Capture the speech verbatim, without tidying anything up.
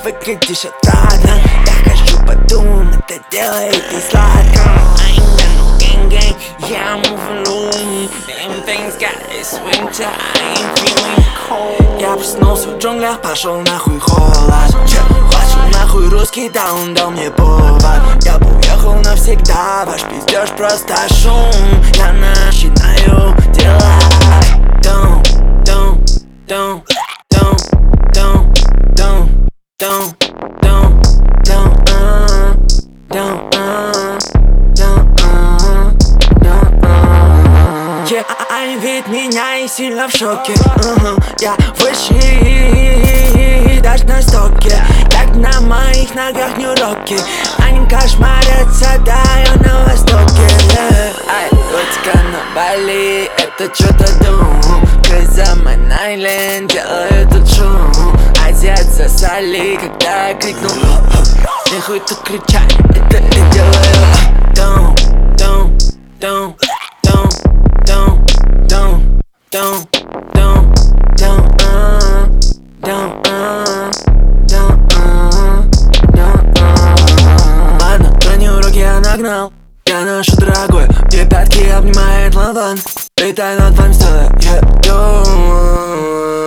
выглядишь отрадно. Я хочу по дум, это делает и сладко. I ain't got no gang gang, yeah I'm moving low. Damn things got this winter, I ain't feeling cold. Я проснулся в джунглях, пошел нахуй холод. Хочу нахуй русский, да он дал мне повод. Я бы уехал навсегда, ваш пиздеж просто шум. Я начинаю делать дом, дом, дом, дом, дом, дом, дом, дом, дом, а, дом, а, дом, а, дом, а. Yeah, они видят меня и сильно в шоке. uh-huh. Я выше даже на стоке. Как на моих ногах нью-роки. Они кошмарятся, да, я на востоке. yeah. Ай, лодка на Бали, это что-то дум. Cause I'm an island, делаю тут шум. Азиат засали, когда я крикнул. Нахуй тут кричать, это я делаю. Дум, дум, дум, дум, дум, дум, дум, дум, дум, а, дум, а, дум, а, дум, а. Ладно, брони уроки я нагнал. Я ношу дорогое, мне пятки обнимает лаван. Летай над вами, стоя, я иду.